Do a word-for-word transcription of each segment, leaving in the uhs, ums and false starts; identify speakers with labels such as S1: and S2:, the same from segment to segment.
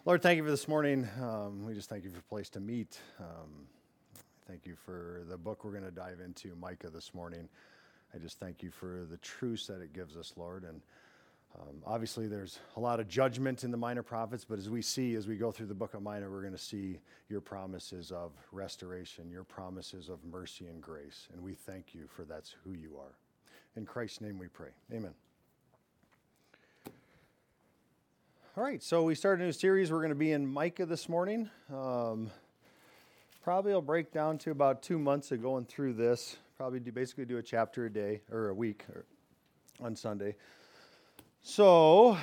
S1: Lord, thank you for this morning. Um, we just thank you for a place to meet. Um, thank you for the book we're going to dive into, Micah, this morning. I just thank you for the truths that it gives us, Lord. And um, obviously there's a lot of judgment in the minor prophets, but as we see, as we go through the book of Micah, we're going to see your promises of restoration, your promises of mercy and grace. And we thank you for that's who you are. In Christ's name we pray. Amen. All right, so we started a new series. We're going to be in Micah this morning. Um, probably I'll break down to about two months of going through this. Probably do, basically do a chapter a day or a week or on Sunday. So,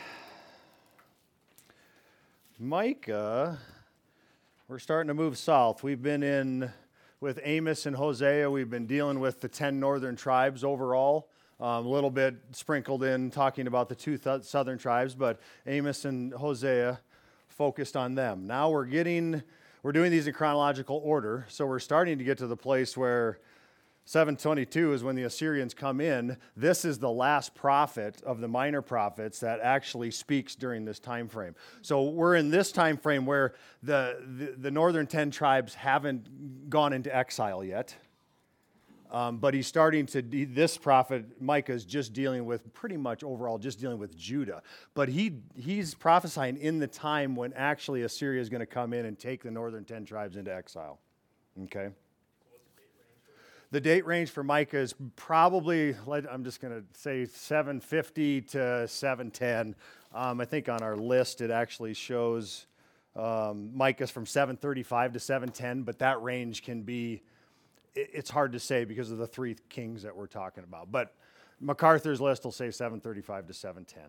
S1: Micah, we're starting to move south. We've been in with Amos and Hosea. We've been dealing with the ten northern tribes overall. Um, a little bit sprinkled in talking about the two th- southern tribes, but Amos and Hosea focused on them. Now we're getting, we're doing these in chronological order, so we're starting to get to the place where seven twenty-two is when the Assyrians come in. This is the last prophet of the minor prophets that actually speaks during this time frame. So we're in this time frame where the, the, the northern ten tribes haven't gone into exile yet. Um, but he's starting to, de- this prophet, Micah, is just dealing with, pretty much overall, just dealing with Judah. But he he's prophesying in the time when actually Assyria is going to come in and take the northern ten tribes into exile. Okay? The date range for Micah is probably, I'm just going to say seven fifty to seven ten. Um, I think on our list it actually shows um, Micah's from seven thirty-five to seven ten, but that range can be, it's hard to say because of the three kings that we're talking about. But MacArthur's list will say seven thirty-five to seven ten.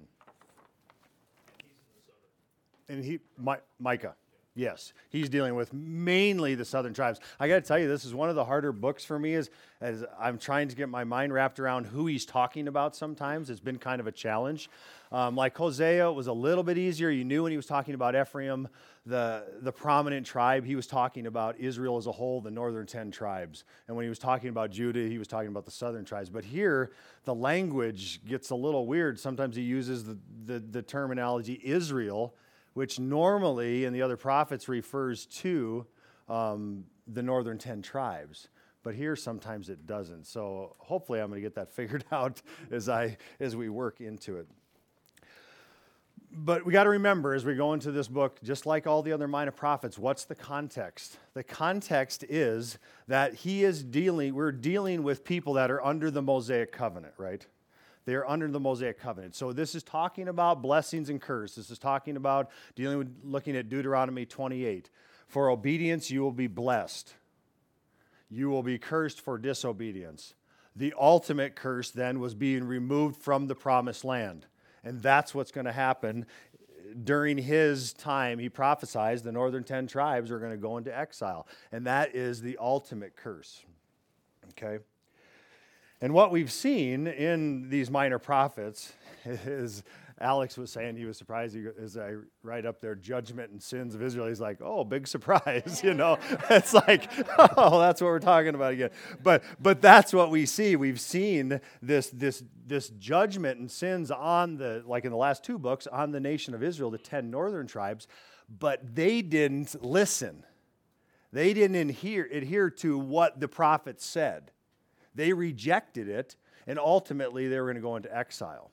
S1: And he, Mi- Micah, yes. He's dealing with mainly the southern tribes. I got to tell you, this is one of the harder books for me as, as I'm trying to get my mind wrapped around who he's talking about sometimes. It's been kind of a challenge. Um, like Hosea, it was a little bit easier. You knew when he was talking about Ephraim, the, the prominent tribe, he was talking about Israel as a whole, the northern ten tribes. And when he was talking about Judah, he was talking about the southern tribes. But here, the language gets a little weird. Sometimes he uses the, the, the terminology Israel, which normally in the other prophets refers to um, the northern ten tribes. But here sometimes it doesn't. So hopefully I'm going to get that figured out as I as we work into it. But we got to remember as we go into this book, just like all the other minor prophets, what's the context? The context is that he is dealing, we're dealing with people that are under the Mosaic covenant, right? They are under the Mosaic covenant. So this is talking about blessings and curse. This is talking about dealing with, looking at Deuteronomy twenty-eight. For obedience, you will be blessed. You will be cursed for disobedience. The ultimate curse then was being removed from the promised land. And that's what's going to happen. During his time, he prophesies the northern ten tribes are going to go into exile. And that is the ultimate curse. Okay? And what we've seen in these minor prophets is, Alex was saying he was surprised he, as I write up there, judgment and sins of Israel. He's like, oh, big surprise, you know. It's like, oh, that's what we're talking about again. But but that's what we see. We've seen this this this judgment and sins on the, like in the last two books, on the nation of Israel, the ten northern tribes, but they didn't listen. They didn't adhere, adhere to what the prophet said. They rejected it, and ultimately they were going to go into exile.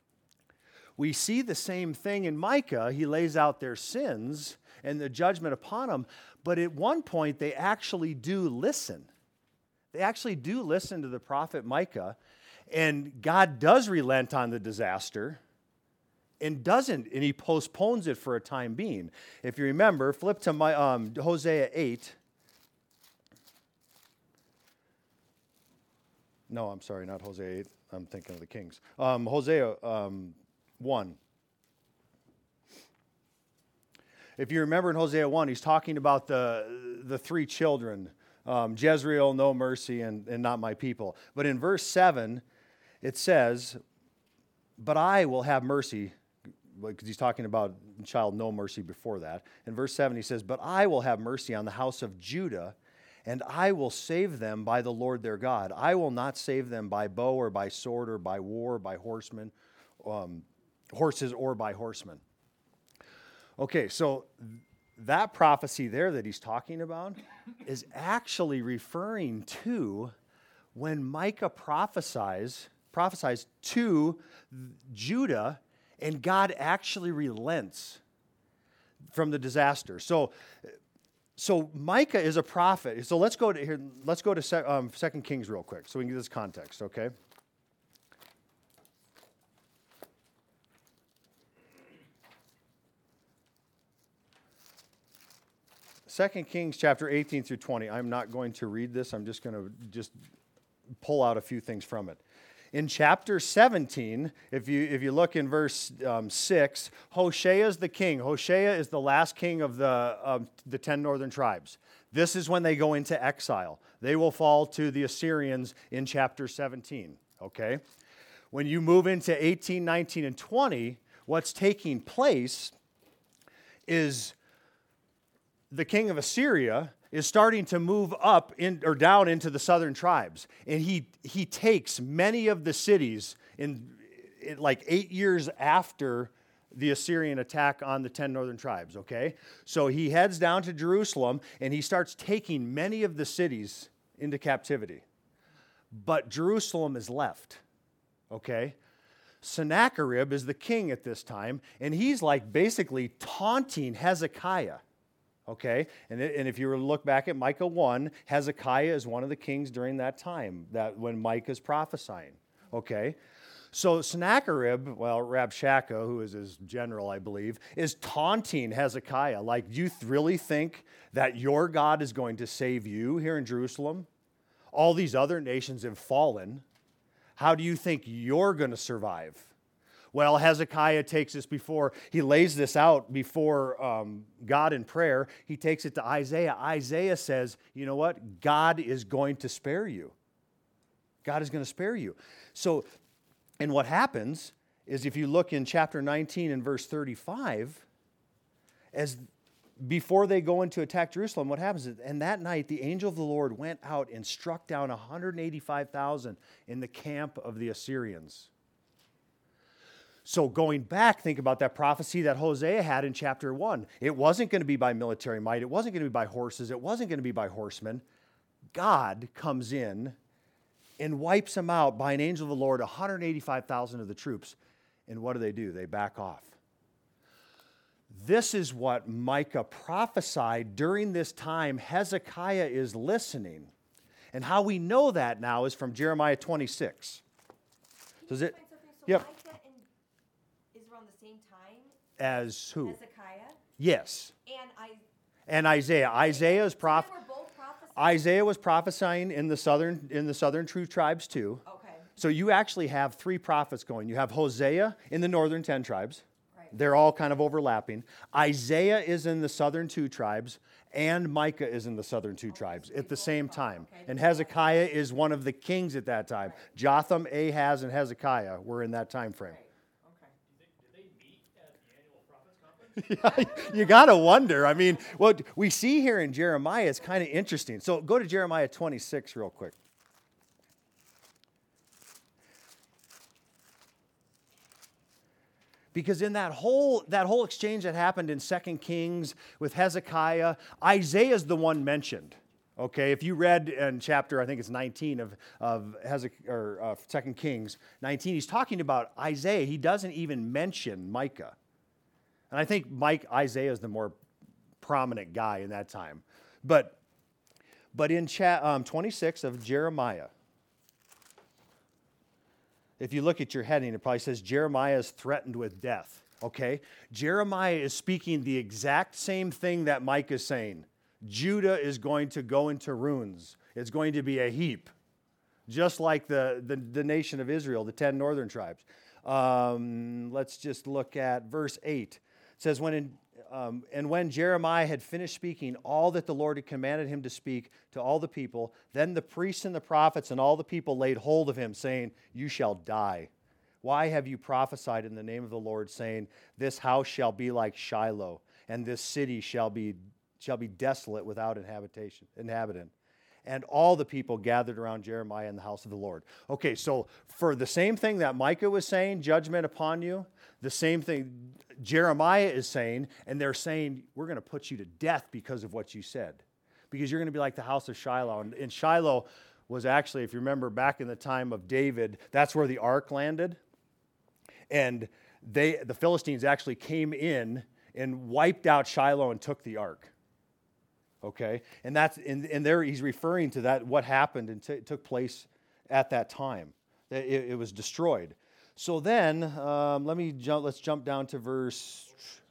S1: We see the same thing in Micah. He lays out their sins and the judgment upon them, but at one point they actually do listen. They actually do listen to the prophet Micah, and God does relent on the disaster and doesn't, and he postpones it for a time being. If you remember, flip to my, um, Hosea eight. No, I'm sorry, not Hosea eight. I'm thinking of the Kings. Um, Hosea um, one. If you remember in Hosea one, he's talking about the, the three children, um, Jezreel, no mercy, and, and not my people. But in verse seven, it says, but I will have mercy, because he's talking about child no mercy before that. In verse seven, he says, but I will have mercy on the house of Judah, and I will save them by the Lord their God. I will not save them by bow or by sword or by war, by horsemen, um, horses or by horsemen. Okay, so th- that prophecy there that he's talking about is actually referring to when Micah prophesies, prophesies to Judah, and God actually relents from the disaster. So, so Micah is a prophet. So let's go to here. Let's go to se- um, Second Kings real quick, so we can get this context. Okay. Second Kings chapter eighteen through twenty. I'm not going to read this. I'm just going to just pull out a few things from it. In chapter seventeen, if you if you look in verse um, six, Hoshea is the king. Hoshea is the last king of the um, the ten northern tribes. This is when they go into exile. They will fall to the Assyrians in chapter seventeen. Okay, when you move into eighteen, nineteen, and twenty, what's taking place is the king of Assyria is starting to move up in, or down into the southern tribes. And he, he takes many of the cities in, in like eight years after the Assyrian attack on the ten northern tribes, okay? So he heads down to Jerusalem and he starts taking many of the cities into captivity. But Jerusalem is left, okay? Sennacherib is the king at this time, and he's like basically taunting Hezekiah. Okay, and, it, and if you were to look back at Micah one, Hezekiah is one of the kings during that time, that when Micah's prophesying. Okay, so Sennacherib, well, Rabshakeh, who is his general, I believe, is taunting Hezekiah. Like, do you th- really think that your God is going to save you here in Jerusalem? All these other nations have fallen. How do you think you're going to survive? Well, Hezekiah takes this before, he lays this out before um, God in prayer. He takes it to Isaiah. Isaiah says, you know what? God is going to spare you. God is going to spare you. So, and what happens is if you look in chapter nineteen and verse thirty-five, as before they go into attack Jerusalem, what happens is, and that night the angel of the Lord went out and struck down one hundred eighty-five thousand in the camp of the Assyrians. So going back, think about that prophecy that Hosea had in chapter one. It wasn't going to be by military might. It wasn't going to be by horses. It wasn't going to be by horsemen. God comes in and wipes them out by an angel of the Lord, one hundred eighty-five thousand of the troops. And what do they do? They back off. This is what Micah prophesied during this time Hezekiah is listening. And how we know that now is from Jeremiah twenty-six. So is it?
S2: So
S1: Yep.
S2: Micah and is around the same time
S1: As who?
S2: Hezekiah
S1: Yes.
S2: and I.
S1: And Isaiah. Isaiah is proph-
S2: So they were both prophesying?
S1: Isaiah was prophesying in the southern in the southern true tribes too.
S2: Okay.
S1: So you actually have three prophets going. You have Hosea in the northern ten tribes.
S2: Right.
S1: They're all kind of overlapping. Isaiah is in the southern two tribes, and Micah is in the southern two tribes
S2: so
S1: at the
S2: they
S1: same
S2: both
S1: time.
S2: are, okay.
S1: And Hezekiah is one of the kings at that time. Jotham, Ahaz, and Hezekiah were in that time frame.
S2: Right. Okay.
S3: Did they meet at the annual prophets conference?
S1: You got to wonder. I mean, what we see here in Jeremiah is kind of interesting. So go to Jeremiah twenty-six real quick. Because in that whole, that whole exchange that happened in Second Kings with Hezekiah, Isaiah is the one mentioned. Okay, if you read in chapter, I think it's nineteen of, of Hezekiah, or uh, Second Kings nineteen, he's talking about Isaiah. He doesn't even mention Micah. And I think Mike Isaiah is the more prominent guy in that time. But, but in cha- um, twenty-six of Jeremiah, if you look at your heading, it probably says Jeremiah is threatened with death. Okay? Jeremiah is speaking the exact same thing that Micah is saying. Judah is going to go into ruins. It's going to be a heap, just like the, the, the nation of Israel, the ten northern tribes. Um, let's just look at verse eight. It says, when in, um, and when Jeremiah had finished speaking all that the Lord had commanded him to speak to all the people, then the priests and the prophets and all the people laid hold of him, saying, you shall die. Why have you prophesied in the name of the Lord, saying, this house shall be like Shiloh, and this city shall be, shall be desolate without inhabitation, inhabitant? And all the people gathered around Jeremiah in the house of the Lord. Okay, so for the same thing that Micah was saying, judgment upon you, the same thing Jeremiah is saying, and they're saying, we're going to put you to death because of what you said. Because you're going to be like the house of Shiloh. And, and Shiloh was actually, if you remember back in the time of David, that's where the ark landed. And they, the Philistines actually came in and wiped out Shiloh and took the ark. Okay, and that's and, and there he's referring to that what happened and t- took place at that time. It, it was destroyed. So then, um, let me jump. Let's jump down to verse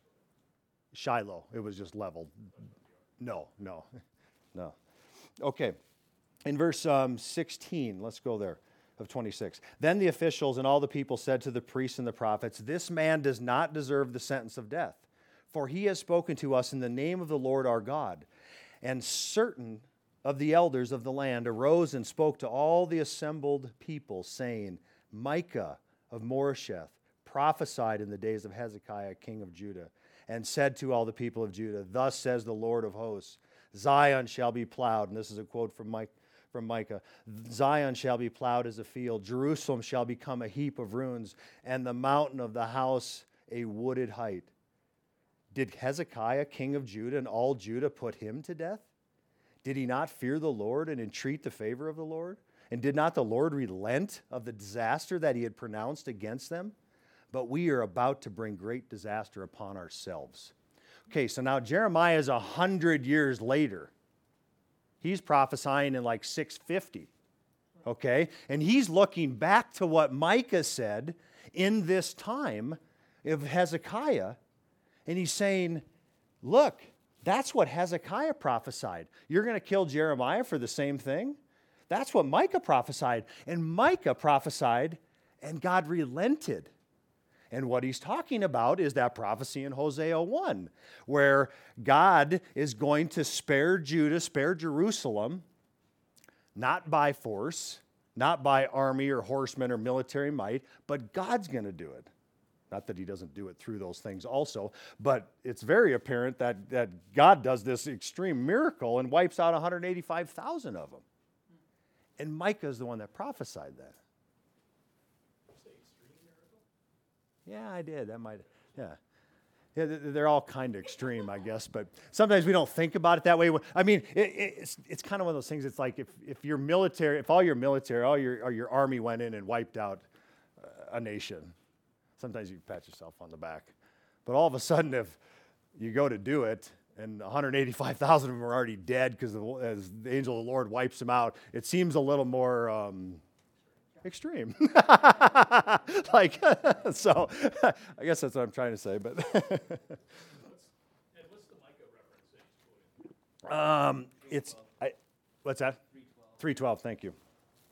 S1: Shiloh. It was just leveled. No, no, no. Okay, in verse um, sixteen. Let's go there. Of twenty-six. Then the officials and all the people said to the priests and the prophets, "This man does not deserve the sentence of death, for he has spoken to us in the name of the Lord our God." And certain of the elders of the land arose and spoke to all the assembled people, saying, Micah of Moresheth prophesied in the days of Hezekiah, king of Judah, and said to all the people of Judah, Thus says the Lord of hosts, Zion shall be plowed. And this is a quote from Micah. From Micah, Zion shall be plowed as a field, Jerusalem shall become a heap of ruins, and the mountain of the house a wooded height. Did Hezekiah, king of Judah, and all Judah put him to death? Did he not fear the Lord and entreat the favor of the Lord? And did not the Lord relent of the disaster that he had pronounced against them? But we are about to bring great disaster upon ourselves. Okay, so now Jeremiah is a hundred years later. He's prophesying in like six fifty, okay? And he's looking back to what Micah said in this time of Hezekiah, and he's saying, look, that's what Hezekiah prophesied. You're going to kill Jeremiah for the same thing? That's what Micah prophesied. And Micah prophesied, and God relented. And what he's talking about is that prophecy in Hosea one, where God is going to spare Judah, spare Jerusalem, not by force, not by army or horsemen or military might, but God's going to do it. Not that he doesn't do it through those things also, but it's very apparent that, that God does this extreme miracle and wipes out one hundred eighty-five thousand of them. And Micah is the one that prophesied that. Yeah, I did. That might, yeah. Yeah, they're all kind of extreme, I guess, but sometimes we don't think about it that way. I mean, it, it's it's kind of one of those things. It's like if if your military, if all your military, all your or your army went in and wiped out a nation, sometimes you pat yourself on the back. But all of a sudden, if you go to do it and one hundred eighty-five thousand of them are already dead because the, as the angel of the Lord wipes them out, it seems a little more um, extreme. like, so I guess that's what I'm trying to say. But
S3: what's, and what's the Micah reference that he's quoting?
S1: um, it's, I, what's that? three twelve, thank you.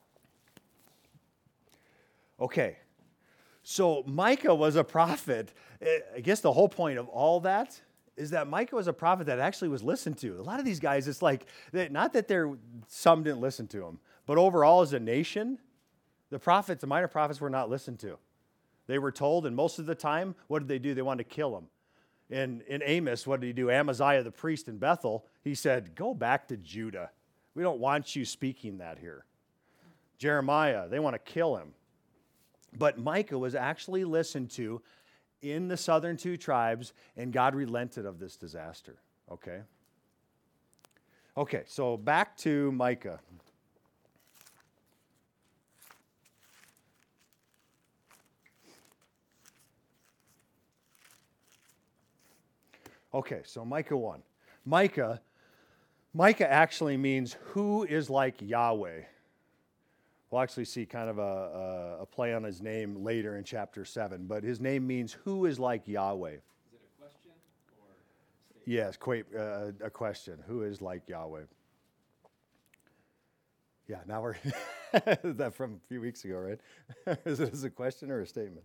S1: Okay. So Micah was a prophet. I guess the whole point of all that is that Micah was a prophet that actually was listened to. A lot of these guys, it's like, not that they're, some didn't listen to him, but overall as a nation, the prophets, the minor prophets were not listened to. They were told, and most of the time, what did they do? They wanted to kill him. In, in Amos, what did he do? Amaziah, the priest in Bethel, he said, go back to Judah. We don't want you speaking that here. Jeremiah, they want to kill him. But Micah was actually listened to in the southern two tribes, and God relented of this disaster. Okay? Okay, so back to Micah. Okay, so Micah one. Micah, Micah actually means who is like Yahweh. We'll actually see kind of a, a, a play on his name later in chapter seven, but his name means who is like Yahweh. Is
S4: it a question or a statement?
S1: Yes, quite, uh, a question. Who is like Yahweh? Yeah, now we're, is that from a few weeks ago, right? Is it as a question or a statement?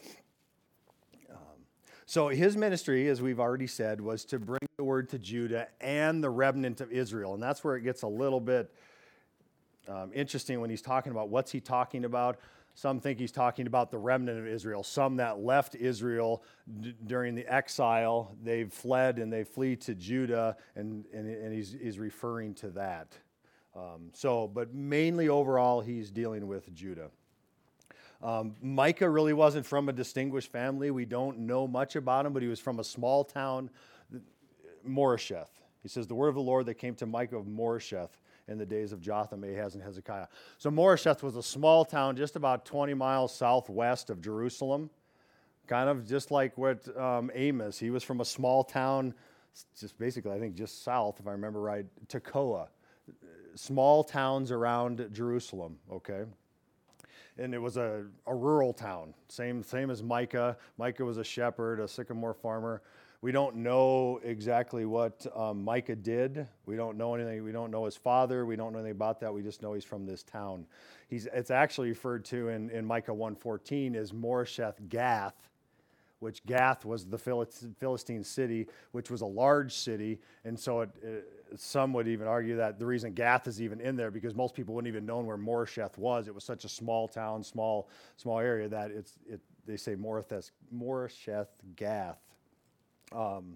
S1: Um, so his ministry, as we've already said, was to bring the word to Judah and the remnant of Israel, and that's where it gets a little bit Um, interesting when he's talking about what's he talking about. Some think he's talking about the remnant of Israel, some that left Israel d- during the exile. They've fled and they flee to Judah, and, and, and he's, he's referring to that. Um, so, but mainly overall, he's dealing with Judah. Um, Micah really wasn't from a distinguished family. We don't know much about him, but he was from a small town, Moresheth. He says, the word of the Lord that came to Micah of Moresheth in the days of Jotham, Ahaz, and Hezekiah. So Moresheth was a small town just about twenty miles southwest of Jerusalem, kind of just like what um, Amos. He was from a small town, just basically, I think, just south, if I remember right, Tekoa. Small towns around Jerusalem, okay? And it was a, a rural town, same, same as Micah. Micah was a shepherd, a sycamore farmer. We don't know exactly what um, Micah did. We don't know anything. We don't know his father. We don't know anything about that. We just know he's from this town. He's, it's actually referred to in, in Micah one fourteen as Moresheth Gath, which Gath was the Philistine city, which was a large city. And so it, it, some would even argue that the reason Gath is even in there, because most people wouldn't even know where Moresheth was. It was such a small town, small small area that it's it. They say Moresheth, Moresheth Gath. Um,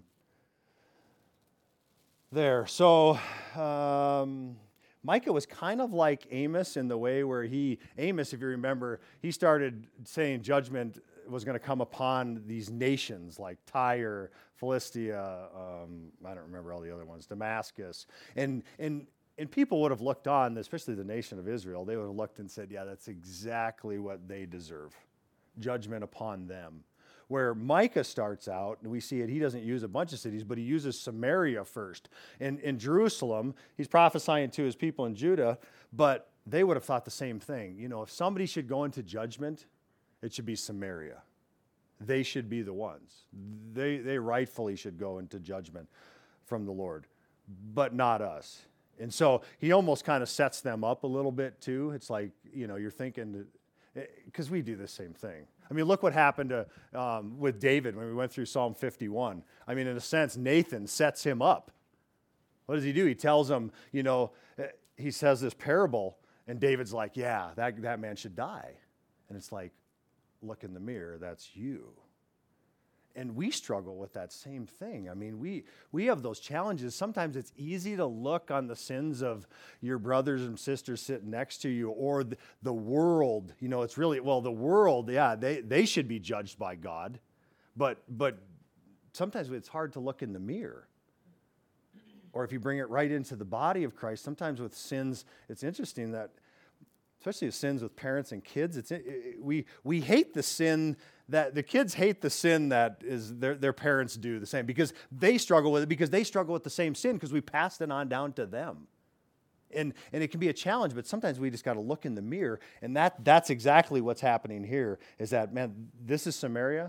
S1: there. So um, Micah was kind of like Amos in the way where he, Amos, if you remember, he started saying judgment was going to come upon these nations like Tyre, Philistia, um, I don't remember all the other ones, Damascus. And, and, and people would have looked on, especially the nation of Israel, they would have looked and said, yeah, that's exactly what they deserve, judgment upon them. Where Micah starts out, and we see it, he doesn't use a bunch of cities, but he uses Samaria first. In, in Jerusalem, he's prophesying to his people in Judah, but they would have thought the same thing. You know, if somebody should go into judgment, it should be Samaria. They should be the ones. They, they rightfully should go into judgment from the Lord, but not us. And so he almost kind of sets them up a little bit too. It's like, you know, you're thinking, because we do the same thing. I mean, look what happened to, um, with David when we went through Psalm fifty-one. I mean, in a sense, Nathan sets him up. What does he do? He tells him, you know, he says this parable, and David's like, yeah, that, that man should die. And it's like, look in the mirror, that's you. And we struggle with that same thing. I mean, we we have those challenges. Sometimes it's easy to look on the sins of your brothers and sisters sitting next to you, or the, the world. You know, it's really, well, the world, yeah, they, they should be judged by God. But but sometimes it's hard to look in the mirror. Or if you bring it right into the body of Christ, sometimes with sins, it's interesting that, especially with sins with parents and kids, it's it, it, we we hate the sin that the kids hate the sin that is their their parents do the same, because they struggle with it, because they struggle with the same sin, because we passed it on down to them. And and it can be a challenge, but sometimes we just got to look in the mirror, and that that's exactly what's happening here. Is that, man, this is Samaria,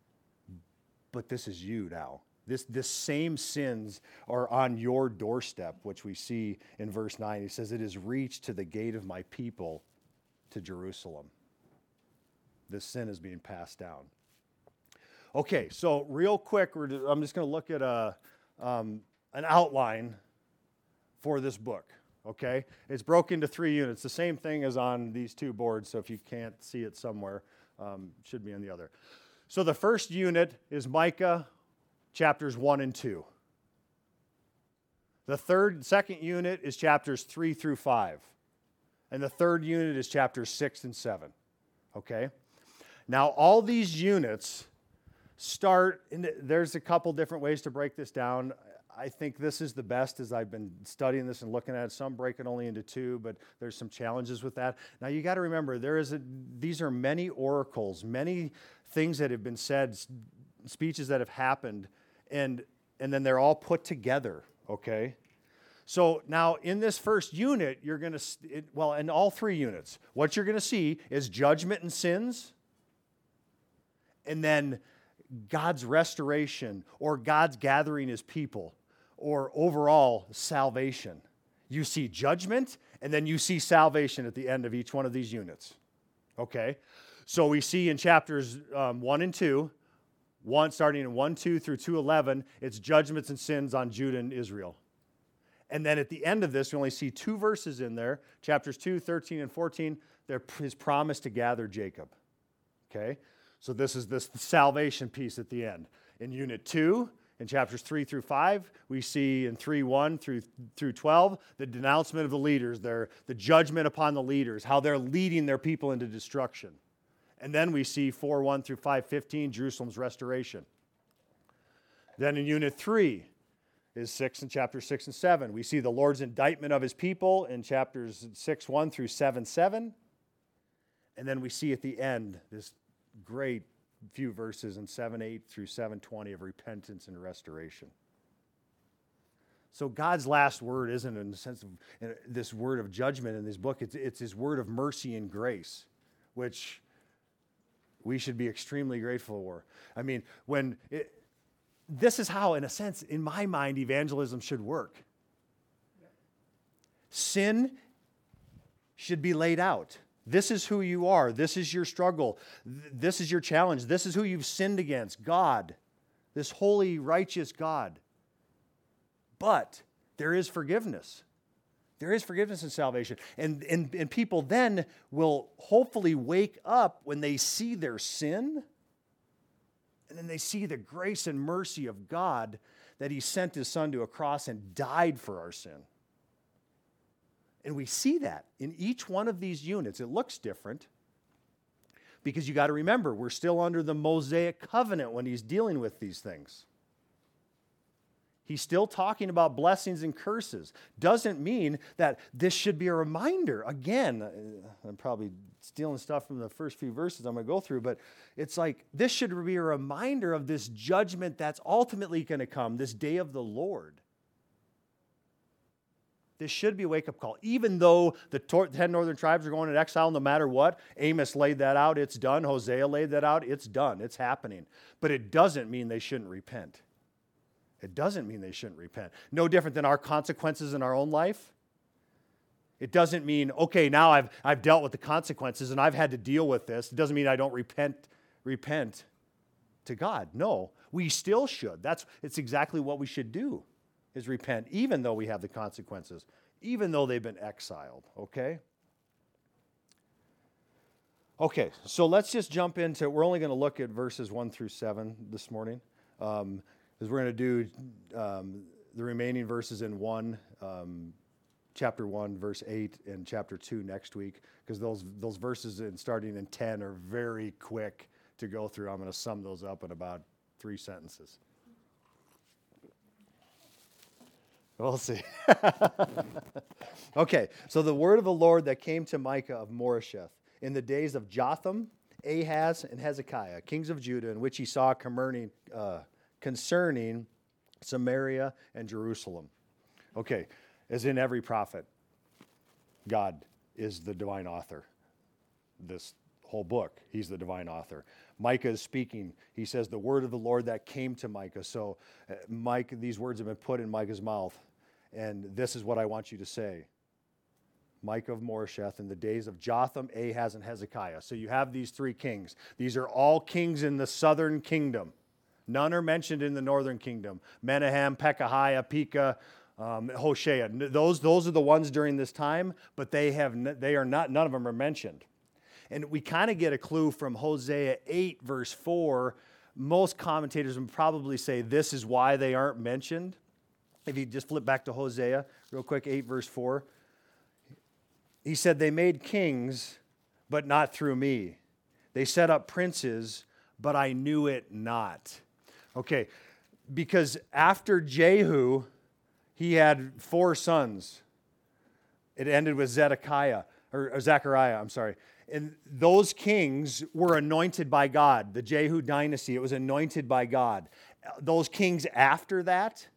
S1: but this is you now. This this same sins are on your doorstep, which we see in verse nine. He says, it is reached to the gate of my people, to Jerusalem. This sin is being passed down. Okay, so real quick, we're, I'm just going to look at a, um, an outline for this book, okay? It's broken into three units, the same thing as on these two boards, so if you can't see it somewhere, um, it should be on the other. So the first unit is Micah chapters one and two. The third, second unit is chapters three through five. And the third unit is chapters six and seven. Okay? Now, all these units start, in, there's a couple different ways to break this down. I think this is the best as I've been studying this and looking at it. Some break it only into two, but there's some challenges with that. Now, you got to remember, there is a, these are many oracles, many things that have been said, speeches that have happened, and, and then they're all put together, okay? So now in this first unit, you're going to, well, in all three units, what you're going to see is judgment and sins, and then God's restoration, or God's gathering his people, or overall salvation. You see judgment, and then you see salvation at the end of each one of these units. Okay? So we see in chapters um, one and two, one starting in one, two through two eleven, it's judgments and sins on Judah and Israel. And then at the end of this, we only see two verses in there, chapters two, thirteen, and fourteen, they're his promise to gather Jacob. Okay? So this is this salvation piece at the end. In unit two, In chapters three through five, we see in three one through, through twelve, the denouncement of the leaders, their, the judgment upon the leaders, how they're leading their people into destruction. And then we see four one through five fifteen, Jerusalem's restoration. Then in unit three is six and chapter six and seven. We see the Lord's indictment of his people in chapters six one through seven seven. And then we see at the end this great few verses in seven eight through seven twenty of repentance and restoration. So God's last word isn't in the sense of this word of judgment in this book. It's, it's his word of mercy and grace, which we should be extremely grateful for. I mean, when it, this is how, in a sense, in my mind, evangelism should work. Sin should be laid out. This is who you are. This is your struggle. This is your challenge. This is who you've sinned against, God, this holy, righteous God. But there is forgiveness. There is forgiveness and salvation. And, and, and people then will hopefully wake up when they see their sin, and then they see the grace and mercy of God that he sent his son to a cross and died for our sin. And we see that in each one of these units. It looks different because you got to remember, we're still under the Mosaic covenant when he's dealing with these things. He's still talking about blessings and curses. Doesn't mean that this should be a reminder. Again, I'm probably stealing stuff from the first few verses I'm going to go through, but it's like this should be a reminder of this judgment that's ultimately going to come, this day of the Lord. This should be a wake-up call. Even though the ten northern tribes are going into exile no matter what, Amos laid that out, it's done. Hosea laid that out, it's done. It's happening. But it doesn't mean they shouldn't repent. It doesn't mean they shouldn't repent. No different than our consequences in our own life. It doesn't mean, okay, now I've, I've dealt with the consequences and I've had to deal with this. It doesn't mean I don't repent, repent to God. No, we still should. That's it's exactly what we should do. Is repent, even though we have the consequences, even though they've been exiled, okay? Okay, so let's just jump into, we're only going to look at verses one through seven this morning, because um, we're going to do um, the remaining verses in one, um, chapter one, verse eight, and chapter two next week, because those, those verses in, starting in ten are very quick to go through. I'm going to sum those up in about three sentences. We'll see. Okay, so the word of the Lord that came to Micah of Moresheth in the days of Jotham, Ahaz, and Hezekiah, kings of Judah, in which he saw concerning, uh, concerning Samaria and Jerusalem. Okay, as in every prophet, God is the divine author. This whole book, he's the divine author. Micah is speaking. He says, the word of the Lord that came to Micah. So uh, Micah, these words have been put in Micah's mouth. And this is what I want you to say. Micah of Moresheth in the days of Jotham, Ahaz, and Hezekiah. So you have these three kings. These are all kings in the southern kingdom. None are mentioned in the northern kingdom. Menahem, Pekahiah, Pekah, um, Hoshea. Those, those are the ones during this time, but they have they are not, none of them are mentioned. And we kind of get a clue from Hosea eight, verse four. Most commentators would probably say this is why they aren't mentioned. If you just flip back to Hosea real quick, eight, verse four. He said, they made kings, but not through me. They set up princes, but I knew it not. Okay, because after Jehu, he had four sons. It ended with Zedekiah, or, or Zechariah, I'm sorry. And those kings were anointed by God. The Jehu dynasty, it was anointed by God. Those kings after that,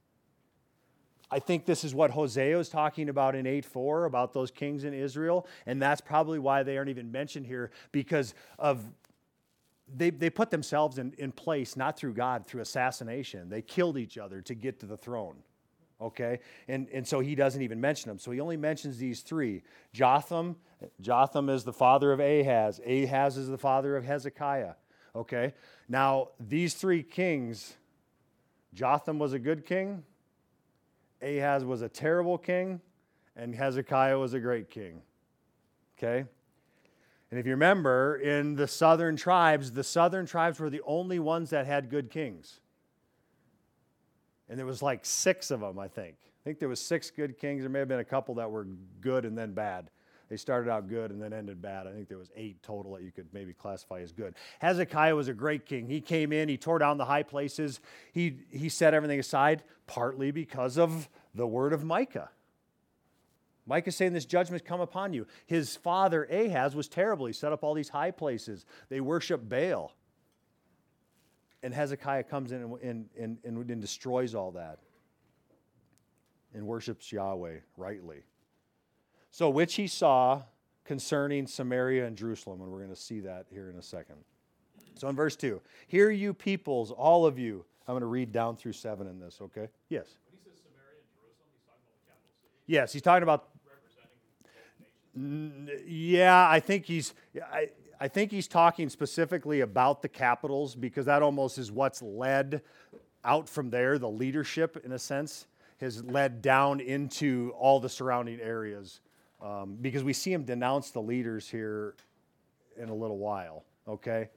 S1: I think this is what Hosea is talking about in eight four, about those kings in Israel. And that's probably why they aren't even mentioned here, because of they, they put themselves in, in place, not through God, through assassination. They killed each other to get to the throne. Okay? And, and so he doesn't even mention them. So he only mentions these three. Jotham, Jotham is the father of Ahaz. Ahaz is the father of Hezekiah. Okay? Now, these three kings, Jotham was a good king, Ahaz was a terrible king, and Hezekiah was a great king. Okay? And if you remember, in the southern tribes, the southern tribes were the only ones that had good kings. And there was like six of them, I think. I think there was six good kings. There may have been a couple that were good and then bad. They started out good and then ended bad. I think there was eight total that you could maybe classify as good. Hezekiah was a great king. He came in, he tore down the high places. He, he set everything aside, partly because of the word of Micah. Micah saying this judgment come upon you. His father Ahaz was terrible. He set up all these high places. They worship Baal. And Hezekiah comes in and, and, and, and, and destroys all that and worships Yahweh rightly. So which he saw concerning Samaria and Jerusalem, and we're going to see that here in a second. So in verse two, hear you peoples, all of you. I'm going to read down through seven in this, okay? Yes.
S3: When he says Samaria and Jerusalem, he's talking about the capital city,
S1: Yes, he's talking about.
S3: representing both nations.
S1: N- Yeah, I think he's. I, I think he's talking specifically about the capitals because that almost is what's led out from there. The leadership, in a sense, has led down into all the surrounding areas. Um, because we see him denounce the leaders here in a little while, okay?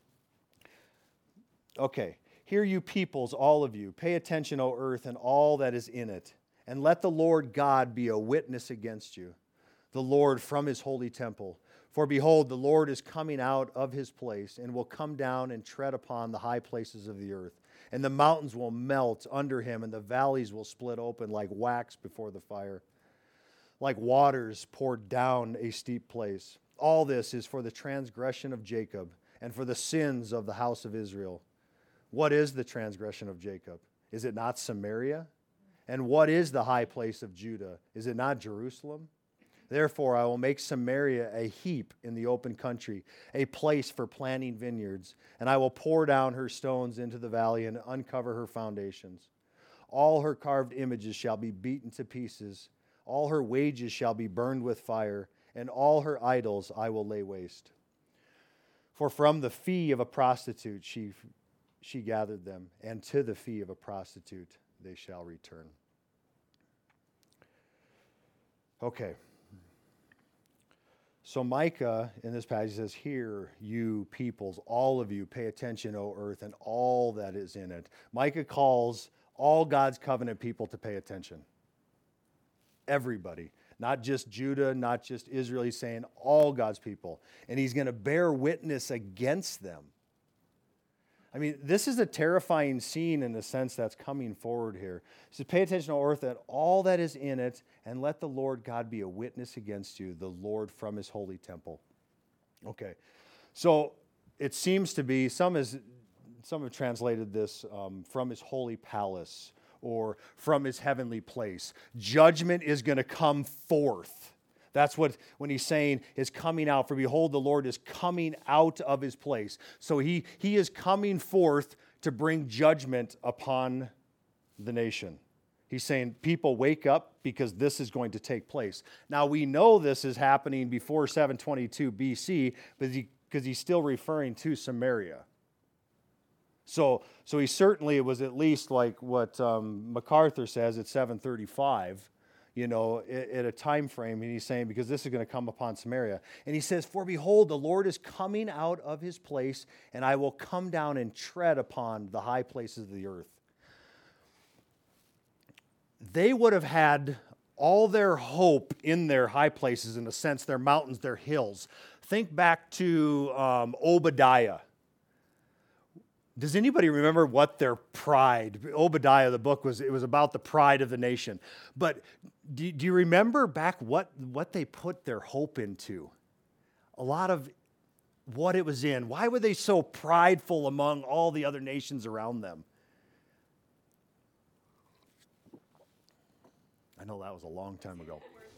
S1: Okay, hear you peoples, all of you, pay attention, O earth, and all that is in it, and let the Lord God be a witness against you, the Lord from his holy temple. For behold, the Lord is coming out of his place, and will come down and tread upon the high places of the earth, and the mountains will melt under him, and the valleys will split open like wax before the fire, like waters poured down a steep place. All this is for the transgression of Jacob and for the sins of the house of Israel. What is the transgression of Jacob? Is it not Samaria? And what is the high place of Judah? Is it not Jerusalem? Therefore, I will make Samaria a heap in the open country, a place for planting vineyards, and I will pour down her stones into the valley and uncover her foundations. All her carved images shall be beaten to pieces. All her wages shall be burned with fire, and all her idols I will lay waste. For from the fee of a prostitute she, she gathered them, and to the fee of a prostitute they shall return. Okay. So Micah in this passage says, hear you peoples, all of you, pay attention, O earth, and all that is in it. Micah calls all God's covenant people to pay attention. Everybody, not just Judah, not just Israel. He's saying all God's people. And he's going to bear witness against them. I mean, this is a terrifying scene in the sense that's coming forward here. He says, pay attention, O earth, and all that is in it, and let the Lord God be a witness against you, the Lord from his holy temple. Okay, so it seems to be, some, is, some have translated this um, from his holy palace, or from his heavenly place. Judgment is going to come forth. That's what, when he's saying, is coming out. For behold, the Lord is coming out of his place. So he, he is coming forth to bring judgment upon the nation. He's saying, people, wake up because this is going to take place. Now, we know this is happening before seven twenty-two B C, but he, because he's still referring to Samaria. So, so he certainly was at least like what um, MacArthur says at seven thirty-five, you know, at, at a time frame. And he's saying, because this is going to come upon Samaria. And he says, for behold, the Lord is coming out of his place, and I will come down and tread upon the high places of the earth. They would have had all their hope in their high places, in a sense, their mountains, their hills. Think back to um, Obadiah. Does anybody remember what their pride, Obadiah, the book, was, it was about the pride of the nation. But do, do you remember back what, what they put their hope into? A lot of what it was in. Why were they so prideful among all the other nations around them? I know that was a long time ago.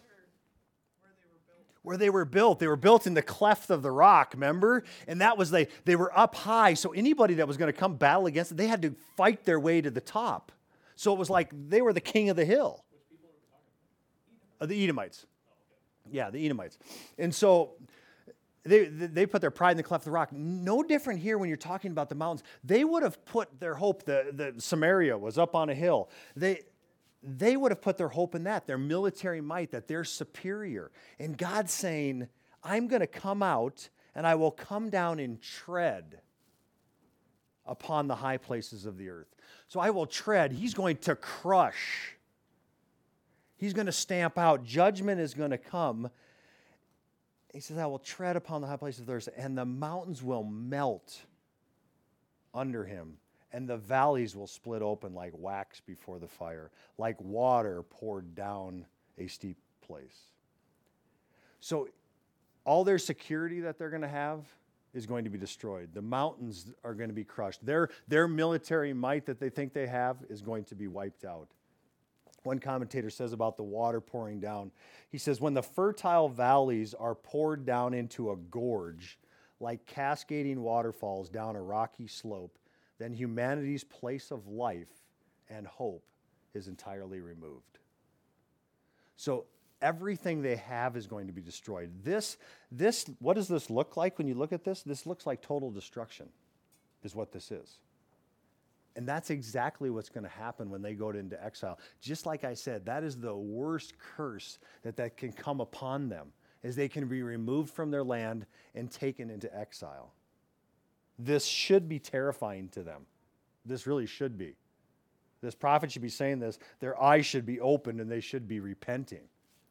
S1: Where they were built. They were built in the cleft of the rock, remember? And that was, they, they were up high, so anybody that was going to come battle against it, they had to fight their way to the top. So it was like they were the king of the hill.
S3: Which people are we talking about?
S1: Uh, the Edomites. Yeah, the Edomites. And so they, they put their pride in the cleft of the rock. No different here when you're talking about the mountains. They would have put their hope, the, the Samaria was up on a hill. They... They would have put their hope in that, their military might, that they're superior. And God's saying, I'm going to come out and I will come down and tread upon the high places of the earth. So I will tread. He's going to crush. He's going to stamp out. Judgment is going to come. He says, I will tread upon the high places of the earth, and the mountains will melt under him, and the valleys will split open like wax before the fire, like water poured down a steep place. So all their security that they're going to have is going to be destroyed. The mountains are going to be crushed. Their, their military might that they think they have is going to be wiped out. One commentator says about the water pouring down, he says, when the fertile valleys are poured down into a gorge, like cascading waterfalls down a rocky slope, then humanity's place of life and hope is entirely removed. So everything they have is going to be destroyed. This, this, what does this look like when you look at this? This looks like total destruction, is what this is. And that's exactly what's going to happen when they go into exile. Just like I said, that is the worst curse that, that can come upon them, is they can be removed from their land and taken into exile. This should be terrifying to them. This really should be. This prophet should be saying this. Their eyes should be opened and they should be repenting.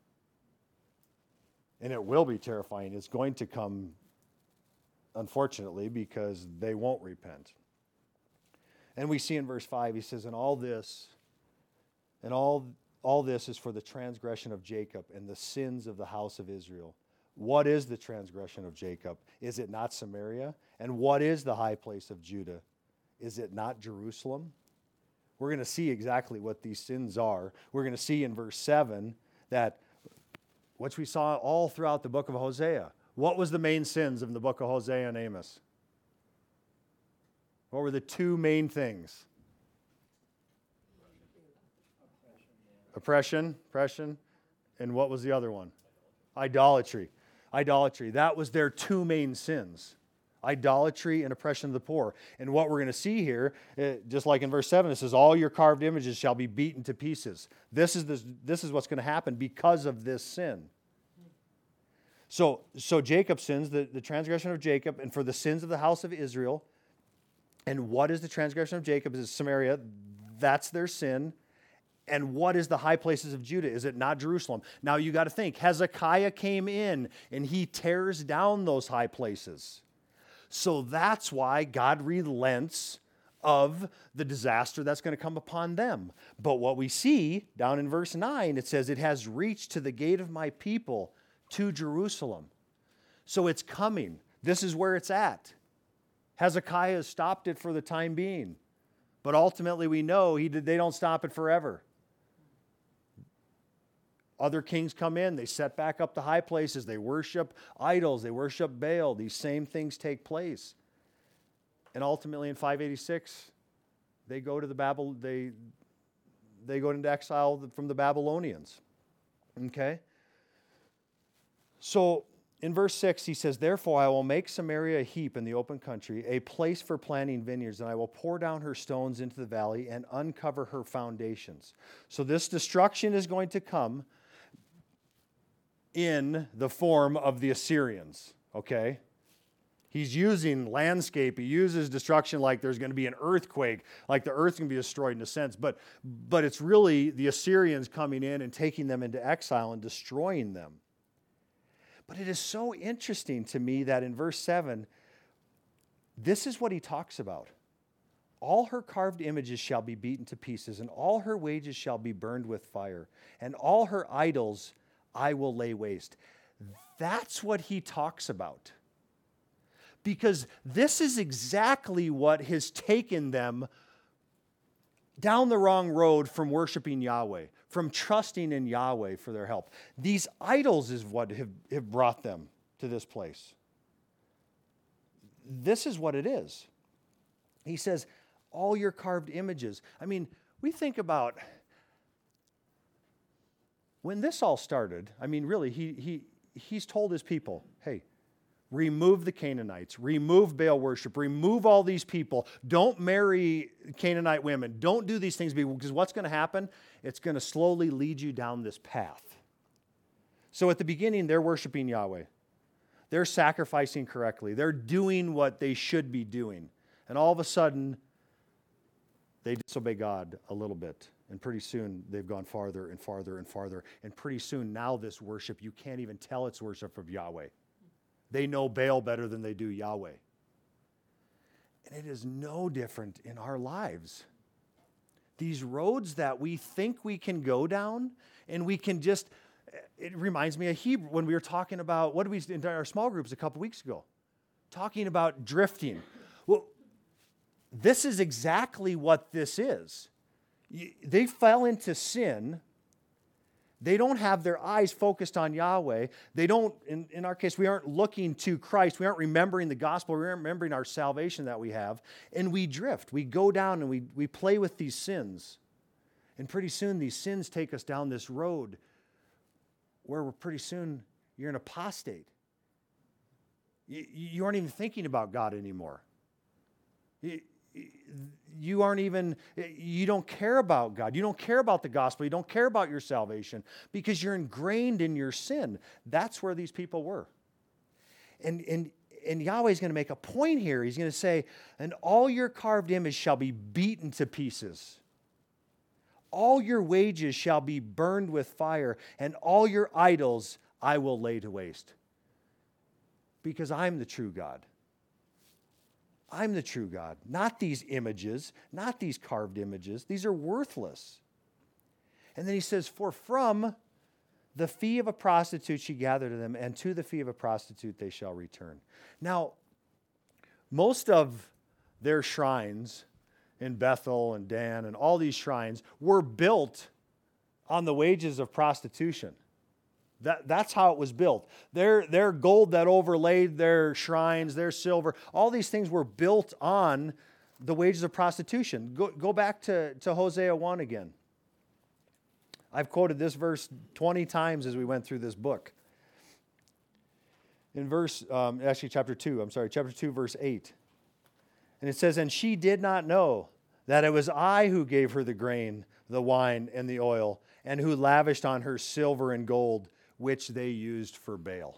S1: And it will be terrifying. It's going to come, unfortunately, because they won't repent. And we see in verse five, he says, and all this, and all, all this is for the transgression of Jacob and the sins of the house of Israel. What is the transgression of Jacob? Is it not Samaria? And what is the high place of Judah? Is it not Jerusalem? We're going to see exactly what these sins are. We're going to see in verse seven that, which we saw all throughout the book of Hosea. What was the main sins of the book of Hosea and Amos? What were the two main things? Oppression, oppression, and what was the other one? Idolatry. Idolatry. That was their two main sins. Idolatry and oppression of the poor. And what we're going to see here, uh, just like in verse seven, it says, all your carved images shall be beaten to pieces. This is, this, this is what's going to happen because of this sin. So, so Jacob sins, the, the transgression of Jacob, and for the sins of the house of Israel. And what is the transgression of Jacob? Is it Samaria? That's their sin. And what is the high places of Judah? Is it not Jerusalem? Now you got to think, Hezekiah came in and he tears down those high places. So that's why God relents of the disaster that's going to come upon them. But what we see down in verse nine, it says, it has reached to the gate of my people, to Jerusalem. So it's coming. This is where it's at. Hezekiah has stopped it for the time being. But ultimately we know he did, they don't stop it forever. Other kings come in, they set back up the high places, they worship idols, they worship Baal. These same things take place. And ultimately in five eighty-six, they go to the Babel, they, they go into exile from the Babylonians. Okay? So in verse six, he says, therefore I will make Samaria a heap in the open country, a place for planting vineyards, and I will pour down her stones into the valley and uncover her foundations. So this destruction is going to come in the form of the Assyrians, okay? He's using landscape. He uses destruction like there's going to be an earthquake, like the earth's going to be destroyed in a sense. But, but it's really the Assyrians coming in and taking them into exile and destroying them. But it is so interesting to me that in verse seven, this is what he talks about. All her carved images shall be beaten to pieces, and all her wages shall be burned with fire, and all her idols I will lay waste. That's what he talks about. Because this is exactly what has taken them down the wrong road from worshiping Yahweh, from trusting in Yahweh for their help. These idols is what have, have brought them to this place. This is what it is. He says, all your carved images. I mean, we think about when this all started. I mean, really, he, he, he's told his people, hey, remove the Canaanites, remove Baal worship, remove all these people. Don't marry Canaanite women. Don't do these things because what's going to happen? It's going to slowly lead you down this path. So at the beginning, they're worshiping Yahweh. They're sacrificing correctly. They're doing what they should be doing. And all of a sudden, they disobey God a little bit. And pretty soon they've gone farther and farther and farther. And pretty soon now this worship, you can't even tell it's worship of Yahweh. They know Baal better than they do Yahweh. And it is no different in our lives. These roads that we think we can go down, and we can just, it reminds me of Hebrew, when we were talking about, what did we, in our small groups a couple weeks ago, talking about drifting. Well, this is exactly what this is. They fell into sin. They don't have their eyes focused on Yahweh. They don't, in, in our case, we aren't looking to Christ. We aren't remembering the gospel. We aren't remembering our salvation that we have. And we drift. We go down and we, we play with these sins. And pretty soon these sins take us down this road where we're pretty soon you're an apostate. You, you aren't even thinking about God anymore. You, You aren't even, you don't care about God. You don't care about the gospel. You don't care about your salvation because you're ingrained in your sin. That's where these people were. And, and, and Yahweh's going to make a point here. He's going to say, and all your carved image shall be beaten to pieces. All your wages shall be burned with fire, and all your idols I will lay to waste. Because I'm the true God. I'm the true God, not these images, not these carved images. These are worthless. And then he says, for from the fee of a prostitute she gathered to them, and to the fee of a prostitute they shall return. Now, most of their shrines in Bethel and Dan and all these shrines were built on the wages of prostitution. That, that's how it was built. Their, their gold that overlaid their shrines, their silver, all these things were built on the wages of prostitution. Go, go back to, to Hosea one again. I've quoted this verse twenty times as we went through this book. In verse, um, actually chapter two, I'm sorry, chapter two, verse eight. And it says, and she did not know that it was I who gave her the grain, the wine, and the oil, and who lavished on her silver and gold, which they used for Baal.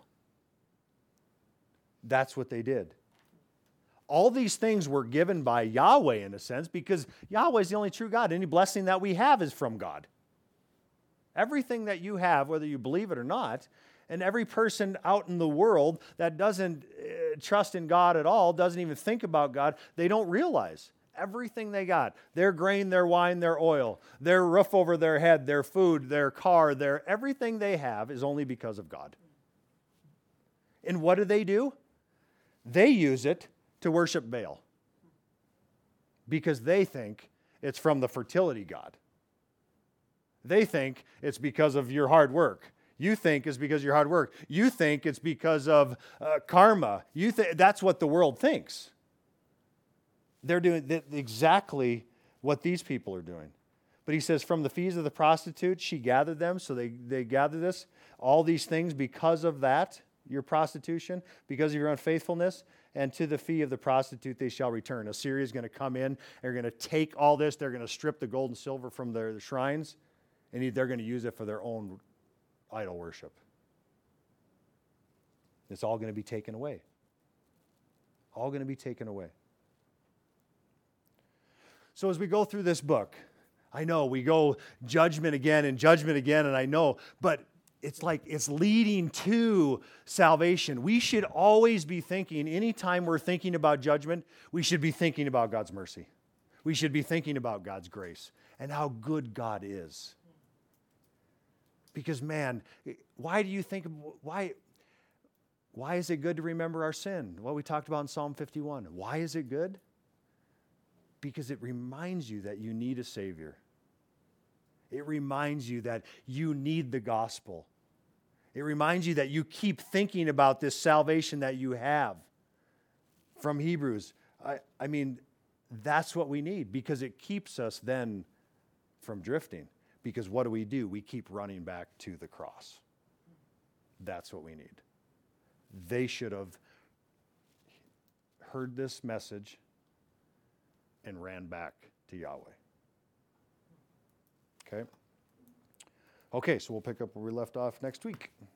S1: That's what they did. All these things were given by Yahweh in a sense because Yahweh is the only true God. Any blessing that we have is from God. Everything that you have, whether you believe it or not, and every person out in the world that doesn't uh, trust in God at all, doesn't even think about God, they don't realize everything they got, their grain, their wine, their oil, their roof over their head, their food, their car, their everything they have is only because of God. And what do they do? They use it to worship Baal because they think it's from the fertility god. They think it's because of your hard work. You think it's because of your hard work. You think it's because of uh, karma. You th- that's what the world thinks. They're doing th- exactly what these people are doing. But he says, from the fees of the prostitute, she gathered them. So they, they gathered this, all these things because of that, your prostitution, because of your unfaithfulness. And to the fee of the prostitute they shall return. Assyria is going to come in. They're going to take all this. They're going to strip the gold and silver from their, their shrines. And they're going to use it for their own idol worship. It's all going to be taken away. All going to be taken away. So as we go through this book, I know we go judgment again and judgment again, and I know, but it's like it's leading to salvation. We should always be thinking, anytime we're thinking about judgment, we should be thinking about God's mercy. We should be thinking about God's grace and how good God is. Because man, why do you think, why, why is it good to remember our sin? What we talked about in Psalm fifty-one. Why is it good? Because it reminds you that you need a Savior. It reminds you that you need the gospel. It reminds you that you keep thinking about this salvation that you have from Hebrews. I, I mean, that's what we need because it keeps us then from drifting. Because what do we do? We keep running back to the cross. That's what we need. They should have heard this message and ran back to Yahweh. Okay? Okay, so we'll pick up where we left off next week.